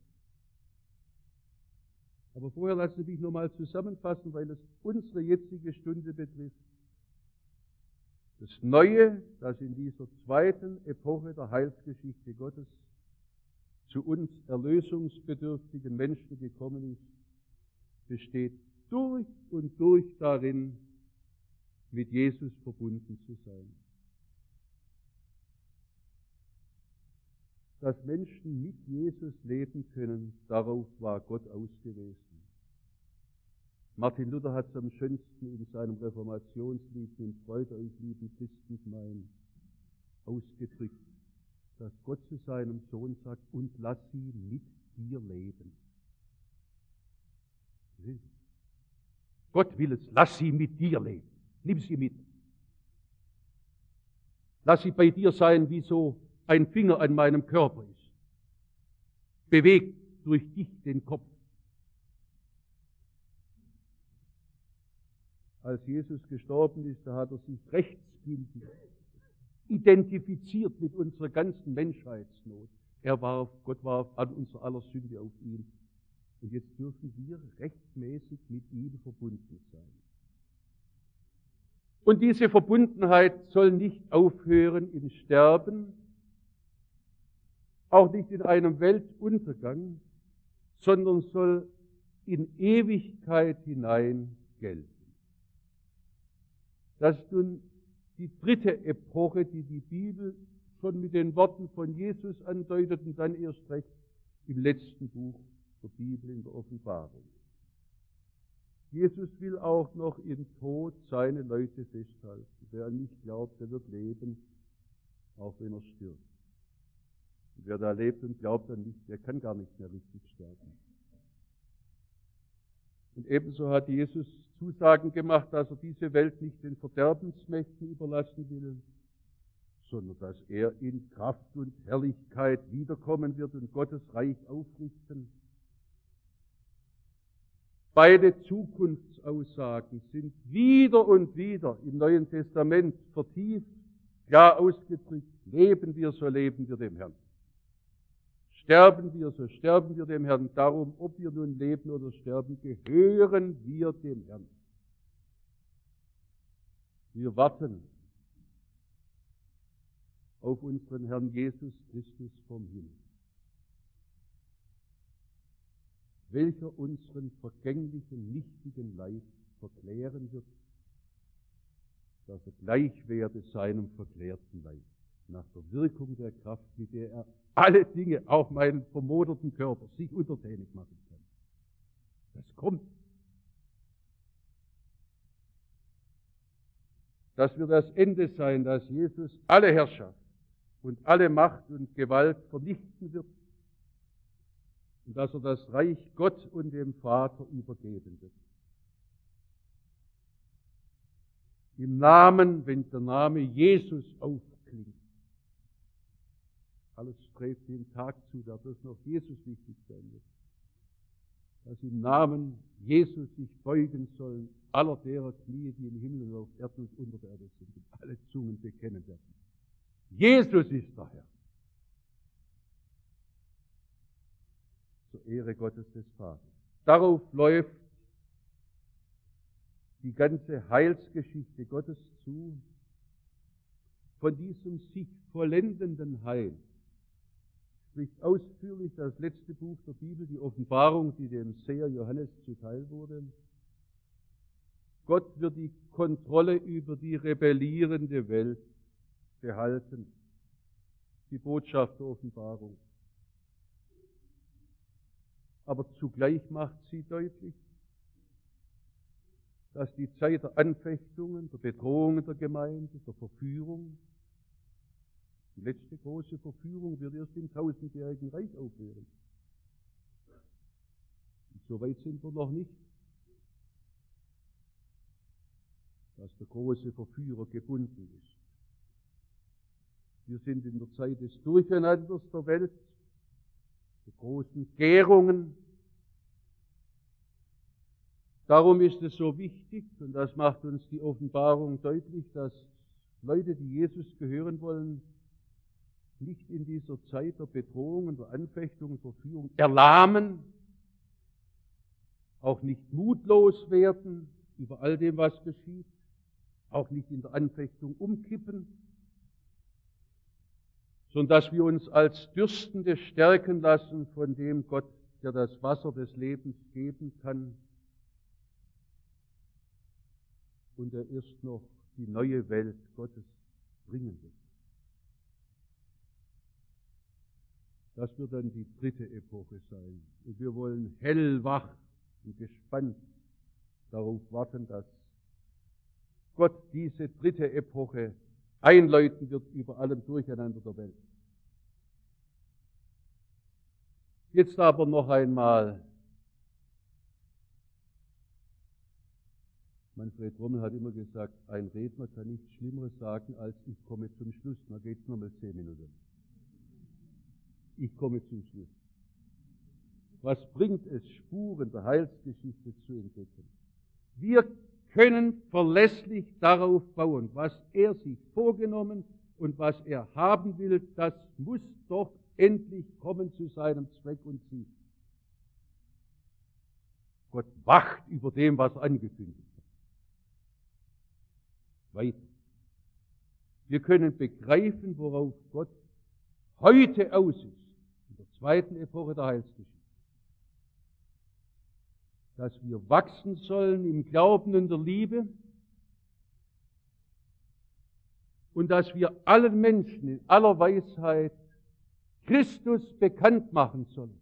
Aber vorher lassen Sie mich nochmal zusammenfassen, weil es unsere jetzige Stunde betrifft. Das Neue, das in dieser zweiten Epoche der Heilsgeschichte Gottes zu uns erlösungsbedürftigen Menschen gekommen ist, besteht durch und durch darin, mit Jesus verbunden zu sein. Dass Menschen mit Jesus leben können, darauf war Gott ausgewiesen. Martin Luther hat es am schönsten in seinem Reformationslied "Nun freut euch, lieben Christengemein", ausgedrückt, dass Gott zu seinem Sohn sagt, und lass sie mit dir leben. Gott will es, lass sie mit dir leben. Nimm sie mit. Lass sie bei dir sein, wie so ein Finger an meinem Körper ist. Bewegt durch dich den Kopf. Als Jesus gestorben ist, da hat er sich rechtsgültig identifiziert mit unserer ganzen Menschheitsnot. Gott warf an unser aller Sünde auf ihn. Und jetzt dürfen wir rechtmäßig mit ihm verbunden sein. Und diese Verbundenheit soll nicht aufhören im Sterben, auch nicht in einem Weltuntergang, sondern soll in Ewigkeit hinein gelten. Das ist nun die dritte Epoche, die die Bibel schon mit den Worten von Jesus andeutet und dann erst recht im letzten Buch der Bibel, in der Offenbarung. Jesus will auch noch im Tod seine Leute festhalten. Wer an mich glaubt, der wird leben, auch wenn er stirbt. Und wer da lebt und glaubt an mich, der kann gar nicht mehr richtig sterben. Und ebenso hat Jesus Zusagen gemacht, dass er diese Welt nicht den Verderbensmächten überlassen will, sondern dass er in Kraft und Herrlichkeit wiederkommen wird und Gottes Reich aufrichten. Beide Zukunftsaussagen sind wieder und wieder im Neuen Testament vertieft, klar ausgedrückt: Leben wir, so leben wir dem Herrn. Sterben wir, so sterben wir dem Herrn. Darum, ob wir nun leben oder sterben, gehören wir dem Herrn. Wir warten auf unseren Herrn Jesus Christus vom Himmel, welcher unseren vergänglichen, nichtigen Leib verklären wird, dass er gleich werde seinem verklärten Leib, nach der Wirkung der Kraft, mit der er alle Dinge, auch meinen vermoderten Körper, sich untertänig machen kann. Das kommt. Das wird das Ende sein, dass Jesus alle Herrschaft und alle Macht und Gewalt vernichten wird und dass er das Reich Gott und dem Vater übergeben wird. Im Namen, wenn der Name Jesus aufklingt, alles strebt den Tag zu, da bloß noch Jesus wichtig sein wird, dass im Namen Jesus sich beugen sollen aller derer Knie, die im Himmel und auf Erden und unter der Erde sind, und alle Zungen bekennen werden. Jesus ist der Herr. Zur Ehre Gottes des Vaters. Darauf läuft die ganze Heilsgeschichte Gottes zu. Von diesem sich vollendenden Heil spricht ausführlich das letzte Buch der Bibel, die Offenbarung, die dem Seher Johannes zuteil wurde. Gott wird die Kontrolle über die rebellierende Welt behalten. Die Botschaft der Offenbarung. Aber zugleich macht sie deutlich, dass die Zeit der Anfechtungen, der Bedrohungen der Gemeinde, der Verführung, die letzte große Verführung wird erst im 1000-jährigen Reich aufhören. Und so weit sind wir noch nicht, dass der große Verführer gebunden ist. Wir sind in der Zeit des Durcheinanders der Welt, der großen Gärungen. Darum ist es so wichtig, und das macht uns die Offenbarung deutlich, dass Leute, die Jesus gehören wollen, nicht in dieser Zeit der Bedrohung und der Anfechtung und Verführung erlahmen, auch nicht mutlos werden über all dem, was geschieht, auch nicht in der Anfechtung umkippen, sondern dass wir uns als Dürstende stärken lassen von dem Gott, der das Wasser des Lebens geben kann, und er erst noch die neue Welt Gottes bringen wird. Das wird dann die dritte Epoche sein. Und wir wollen hellwach und gespannt darauf warten, dass Gott diese dritte Epoche einläuten wird über allem Durcheinander der Welt. Jetzt aber noch einmal. Manfred Rommel hat immer gesagt, ein Redner kann nichts Schlimmeres sagen, als ich komme zum Schluss. Da geht es nur mal 10 Minuten. Ich komme zum Schluss. Was bringt es, Spuren der Heilsgeschichte zu entdecken? Wir können verlässlich darauf bauen, was er sich vorgenommen und was er haben will, das muss doch endlich kommen zu seinem Zweck und Ziel. Gott wacht über dem, was angekündigt hat. Weiter. Wir können begreifen, worauf Gott heute aus ist, in der zweiten Epoche der Heilsgeschichte. Dass wir wachsen sollen im Glauben und der Liebe und dass wir allen Menschen in aller Weisheit Christus bekannt machen sollen.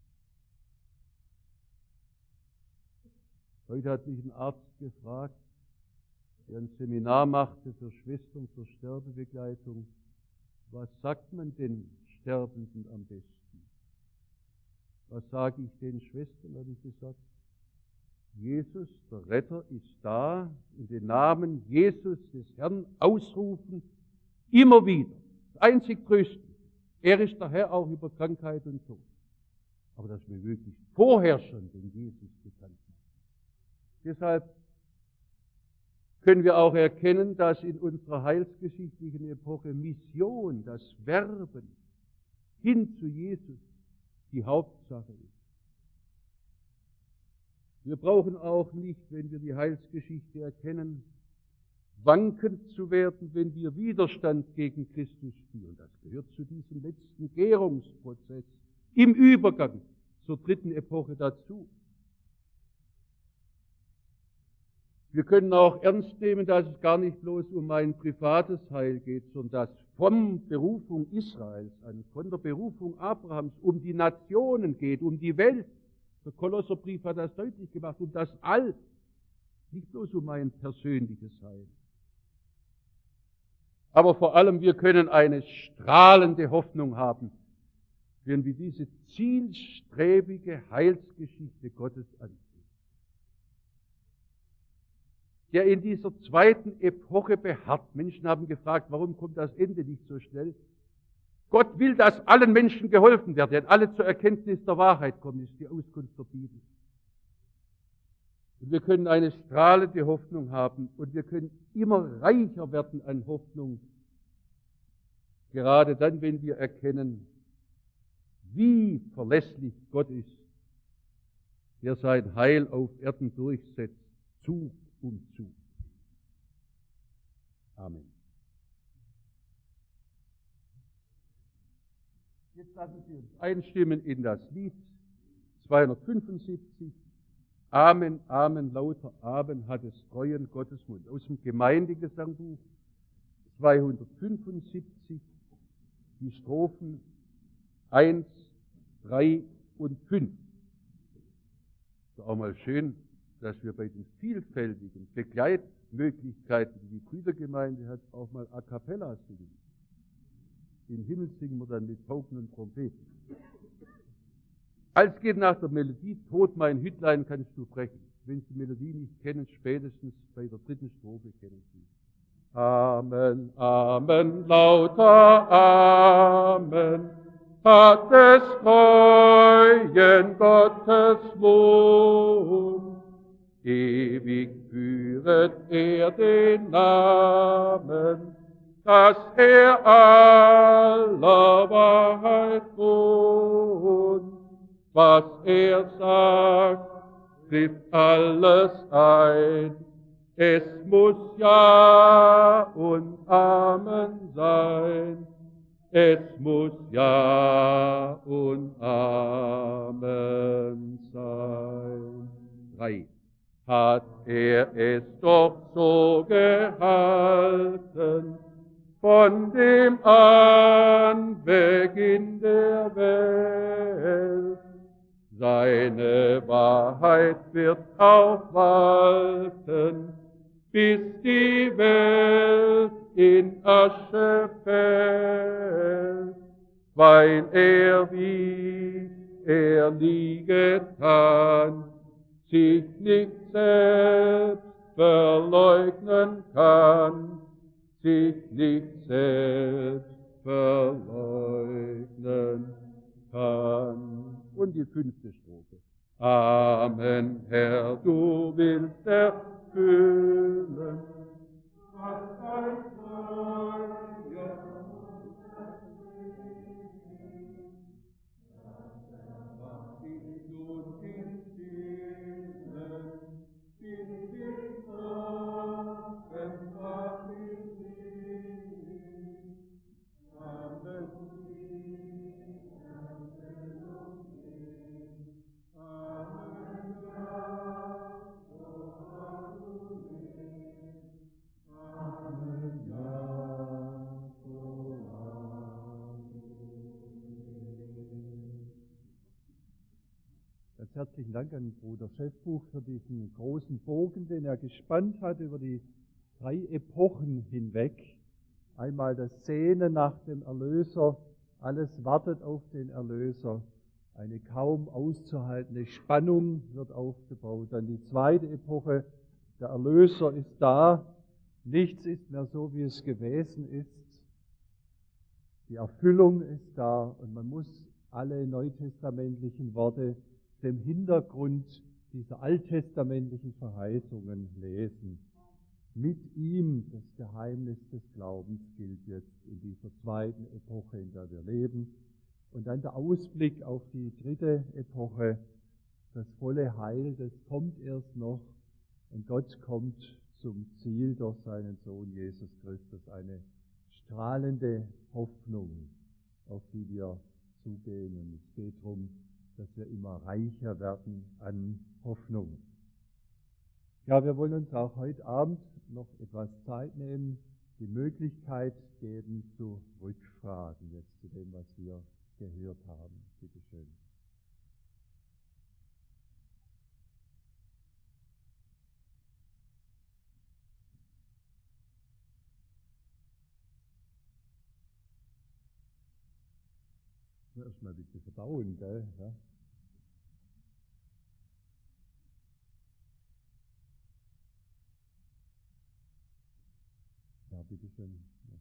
Heute hat mich ein Arzt gefragt, der ein Seminar machte für Schwestern zur Sterbebegleitung, was sagt man den Sterbenden am besten? Was sage ich den Schwestern, habe ich gesagt? Jesus, der Retter, ist da, in den Namen Jesus des Herrn ausrufen, immer wieder. Das einzig Tröstliche. Er ist der Herr auch über Krankheit und Tod. Aber dass wir wirklich vorher schon den Jesus bekannt haben. Deshalb können wir auch erkennen, dass in unserer heilsgeschichtlichen Epoche Mission, das Werben hin zu Jesus, die Hauptsache ist. Wir brauchen auch nicht, wenn wir die Heilsgeschichte erkennen, wankend zu werden, wenn wir Widerstand gegen Christus spüren. Das gehört zu diesem letzten Gärungsprozess im Übergang zur dritten Epoche dazu. Wir können auch ernst nehmen, dass es gar nicht bloß um ein privates Heil geht, sondern dass von Berufung Israels an, von der Berufung Abrahams um die Nationen geht, um die Welt. Der Kolosserbrief hat das deutlich gemacht, um das All, nicht bloß um ein persönliches Heil. Aber vor allem, wir können eine strahlende Hoffnung haben, wenn wir diese zielstrebige Heilsgeschichte Gottes ansehen. Der in dieser zweiten Epoche beharrt. Menschen haben gefragt, warum kommt das Ende nicht so schnell? Gott will, dass allen Menschen geholfen wird, denn alle zur Erkenntnis der Wahrheit kommen, ist die Auskunft der Bibel. Und wir können eine strahlende Hoffnung haben und wir können immer reicher werden an Hoffnung, gerade dann, wenn wir erkennen, wie verlässlich Gott ist, der sein Heil auf Erden durchsetzt, Zug um Zug. Amen. Jetzt lassen Sie uns einstimmen in das Lied 275. Amen, Amen, lauter Amen hat es treuen Gottes Mund. Aus dem Gemeindegesangbuch 275, die Strophen 1, 3 und 5. Ist auch mal schön, dass wir bei den vielfältigen Begleitmöglichkeiten, die die Brüdergemeinde hat, auch mal a cappella singen. Den Himmel singen wir dann mit Pauken und Trompeten. Als geht nach der Melodie, Tod mein Hütlein kannst du brechen. Wenn Sie die Melodie nicht kennen, spätestens bei der dritten Strophe kennen Sie. Amen, Amen, lauter Amen, hat des treuen Gottes Mund. Ewig führet er den Namen, dass er aller Wahrheit wohnt. Was er sagt, trifft alles ein. Es muss Ja und Amen sein. Es muss Ja und Amen sein. 3. Hat er es doch so gehalten, von dem Anbeginn der Welt. Seine Wahrheit wird auch walten, bis die Welt in Asche fällt, weil er, wie er nie getan, sich nicht selbst verleugnen kann, sich nicht selbst verleugnen kann. Und die 5. Strophe. Amen, Herr, du willst erfüllen, was dein treuer Mund was ich nun im Stillen, bis ich offenbar will. Amen. Ganz herzlichen Dank an Bruder Schäffbuch für diesen großen Bogen, den er gespannt hat über die 3 Epochen hinweg. Einmal das Sehnen nach dem Erlöser, alles wartet auf den Erlöser. Eine kaum auszuhaltende Spannung wird aufgebaut. Dann die 2. Epoche, der Erlöser ist da, nichts ist mehr so, wie es gewesen ist. Die Erfüllung ist da und man muss alle neutestamentlichen Worte dem Hintergrund dieser alttestamentlichen Verheißungen lesen. Mit ihm das Geheimnis des Glaubens gilt jetzt in dieser 2. Epoche, in der wir leben. Und dann der Ausblick auf die 3. Epoche, das volle Heil, das kommt erst noch. Und Gott kommt zum Ziel durch seinen Sohn Jesus Christus. Eine strahlende Hoffnung, auf die wir zugehen. Und es geht darum, dass wir immer reicher werden an Hoffnung. Ja, wir wollen uns auch heute Abend noch etwas Zeit nehmen, die Möglichkeit geben zu Rückfragen jetzt zu dem, was wir gehört haben. Bitte schön. erst mal ein bisschen verdauen, gell? Ja. Ja, bitteschön.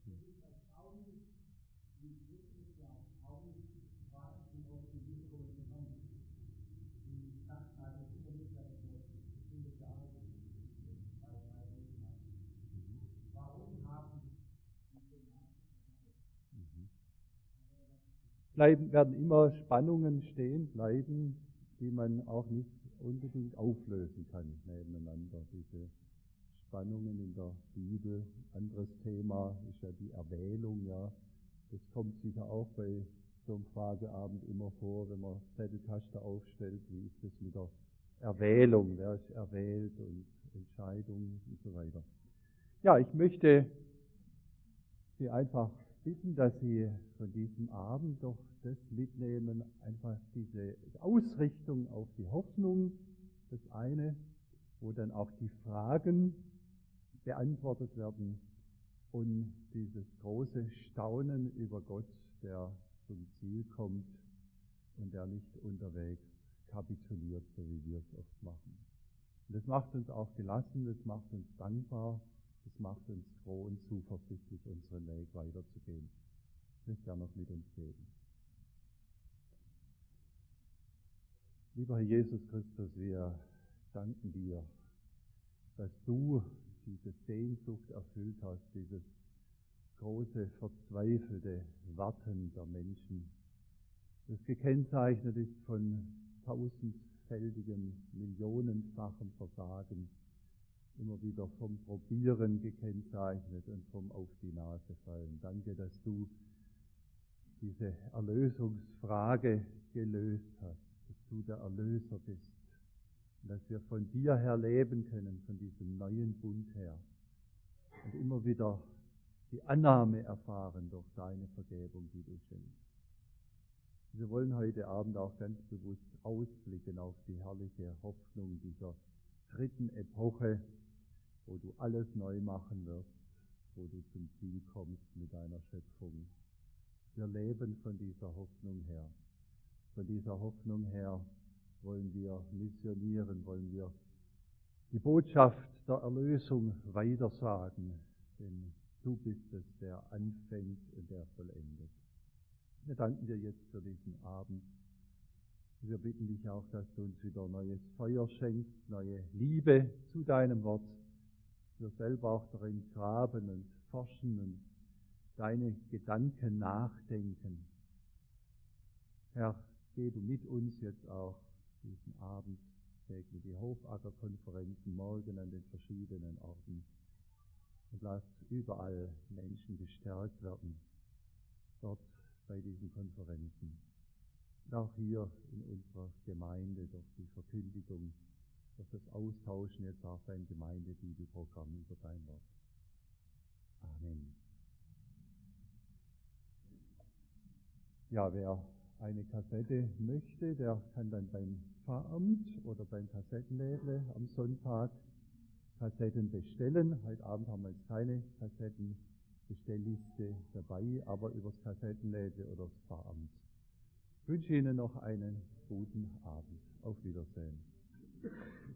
Werden immer Spannungen stehen bleiben, die man auch nicht unbedingt auflösen kann nebeneinander. Diese Spannungen in der Bibel. Anderes Thema ist ja die Erwählung, ja. Das kommt sicher auch bei so einem Frageabend immer vor, wenn man Zettelkasten aufstellt. Wie ist das mit der Erwählung? Wer ist erwählt und Entscheidung und so weiter. Ja, ich möchte Sie einfach bitten, dass Sie von diesem Abend doch das mitnehmen, einfach diese Ausrichtung auf die Hoffnung, das eine, wo dann auch die Fragen beantwortet werden und dieses große Staunen über Gott, der zum Ziel kommt und der nicht unterwegs kapituliert, so wie wir es oft machen. Und das macht uns auch gelassen, das macht uns dankbar, das macht uns froh und zuversichtlich, unseren Weg weiterzugehen. Ich möchte gerne noch mit uns beten. Lieber Herr Jesus Christus, wir danken dir, dass du diese Sehnsucht erfüllt hast, dieses große, verzweifelte Warten der Menschen, das gekennzeichnet ist von tausendfältigem, millionenfachen Versagen, immer wieder vom Probieren gekennzeichnet und vom Auf die Nase fallen. Danke, dass du diese Erlösungsfrage gelöst hast, dass du der Erlöser bist und dass wir von dir her leben können, von diesem neuen Bund her und immer wieder die Annahme erfahren durch deine Vergebung, die du schenkst. Wir wollen heute Abend auch ganz bewusst ausblicken auf die herrliche Hoffnung dieser dritten Epoche, wo du alles neu machen wirst, wo du zum Ziel kommst mit deiner Schöpfung. Wir leben von dieser Hoffnung her. Von dieser Hoffnung her wollen wir missionieren, wollen wir die Botschaft der Erlösung weitersagen, denn du bist es, der anfängt und der vollendet. Wir danken dir jetzt für diesen Abend. Wir bitten dich auch, dass du uns wieder neues Feuer schenkst, neue Liebe zu deinem Wort. Wir selber auch darin graben und forschen und deine Gedanken nachdenken. Herr, geh du mit uns jetzt auch diesen Abend, segne die Hofacker-Konferenzen morgen an den verschiedenen Orten und lass überall Menschen gestärkt werden, dort bei diesen Konferenzen. Und auch hier in unserer Gemeinde durch die Verkündigung, durch das Austauschen jetzt auch beim Gemeindebibelprogramm über dein Wort. Amen. Ja, wer eine Kassette möchte, der kann dann beim Pfarramt oder beim Kassettenlädle am Sonntag Kassetten bestellen. Heute Abend haben wir jetzt keine Kassettenbestellliste dabei, aber übers Kassettenlädle oder das Pfarramt. Ich wünsche Ihnen noch einen guten Abend. Auf Wiedersehen.